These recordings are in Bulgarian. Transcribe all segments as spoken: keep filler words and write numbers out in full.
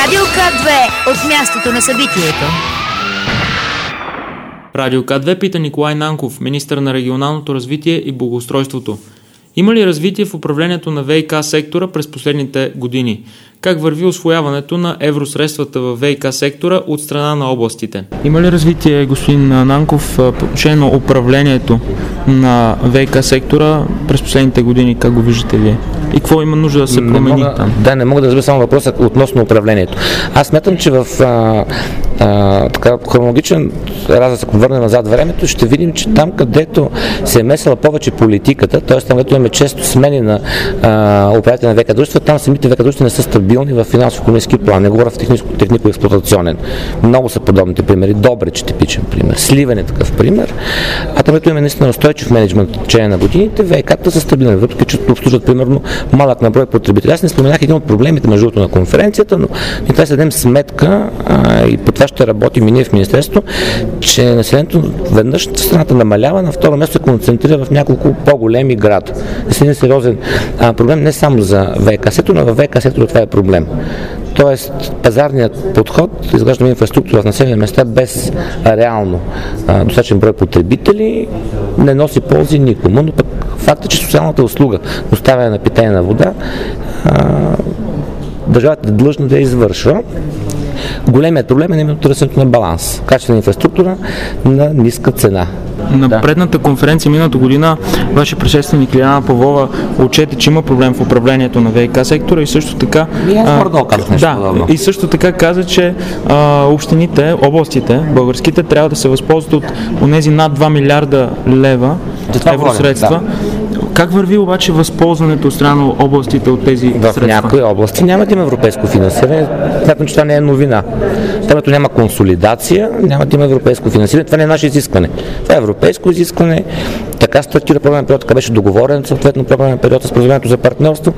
Радио К две от мястото на събитието. Радио К две пита Николай Нанков, министър на регионалното развитие и благоустройството. Има ли развитие в управлението на ВиК сектора през последните години? Как върви усвояването на евросредствата в ВиК сектора от страна на областите? Има ли развитие, господин Нанков, по отношение на управлението на ВиК сектора през последните години? Как го виждате вие? И какво има нужда да се промени мога, там? Да, не мога да разбера само въпроса относно управлението. Аз смятам, че в а, а, така, хронологичен раз, ако върнем назад времето, ще видим, че там, където се е месила повече политиката, т.е. там, където имаме често смени на управители на ВиК дружества, там самите ВиК дружества не са стабилни в финансово-икономически план. Не говоря в технико-експлоатационен. Много са подобните примери. Добрич е типичен пример. Сливен е такъв пример. А там, където имаме наистина устойчив мениджмънт в течение на годините, ВиК-та са стабилни, въпреки че обслужват примерно малък наброй потребители. Аз не споменах един от проблемите между другото на конференцията, но ние трябва да се дадем сметка а, и по това ще работим и ние в Министерството, че населението веднъж в страната намалява, на второ място се концентрира в няколко по-големи града. Това е един сериозен а, проблем не само за ВиК сектора, но във ВиК сектора това е проблем. Тоест, пазарният подход, изграждаме инфраструктура в населени места без реално а, достатъчен брой потребители, не носи ползи никому, но пък факт е, че социалната услуга, доставяне на питейна на вода, а, държавата е длъжна да я извършва. Големият проблем е именно търсенето на баланс, качествена инфраструктура на ниска цена. На да. предната конференция миналата година вашия предшественик Лиляна Павлова отчете, че има проблем в управлението на ВиК сектора и също така а, казах нещо да, подобно. и също така каза, че а, общините, областите, българските трябва да се възползват от онези над два милиарда лева евросредства. Да. Как върви обаче възползването от страна на областите от тези в средства? В някои области няма да има европейско финансиране. Смятам, че това не е новина. Там, като няма консолидация, няма да има европейско финансиране. Това не е наше изискване. Това е европейско изискване. Така стартира програмен период, така беше договорен съответно програмен период с споразумението за партньорство.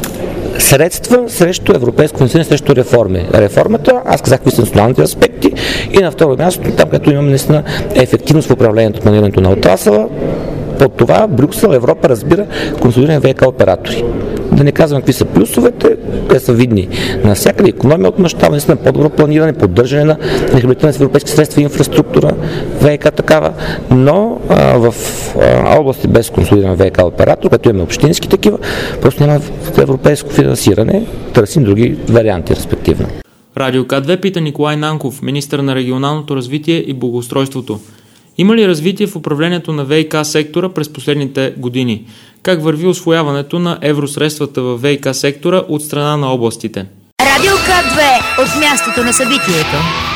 Средства срещу европейско финансиране, срещу реформи. Реформата, аз казах какви са националните аспекти, и на второ място, там където имаме наистина ефективност в управлението, планирането на отрасъла. Под това Брюксел, Европа разбира консолидирани ВиК оператори. Да не казвам какви са плюсовете, те са видни навсякъде. Икономия от мащаба, наистина по-добро планиране, поддържане на рехабилитиране с европейски средства и инфраструктура, ВиК такава, но а, в а, области без консолидиран ВиК оператор, като имаме общински такива, просто няма европейско финансиране, търсим други варианти респективно. Радио К две пита Николай Нанков, министър на регионалното развитие и благоустройството. Има ли развитие в управлението на ВиК сектора през последните години? Как върви усвояването на евросредствата в ВиК сектора от страна на областите? Радио К две от мястото на събитието.